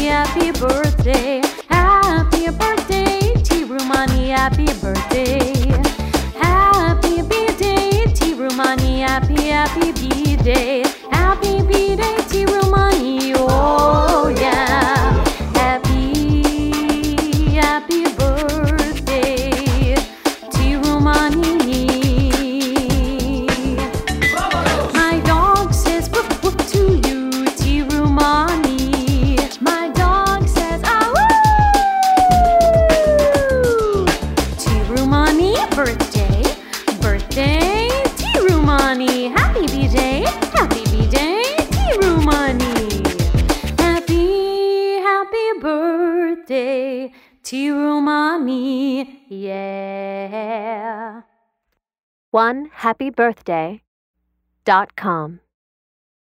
happy birthday. Happy birthday, T. Rumani, happy birthday. Happy B-Day, T. Rumani, happy B-Day. Happy B-Day, T. Rumani, oh yeah. Happy birthday, T. Rumani. My dog says woof woof to you, T. Rumani. My dog says ah woo. T. Rumani, birthday, birthday, T. Rumani. Happy B-Day, T. Rumani. Happy birthday, T. Rumani, yeah. OneHappyBirthday.com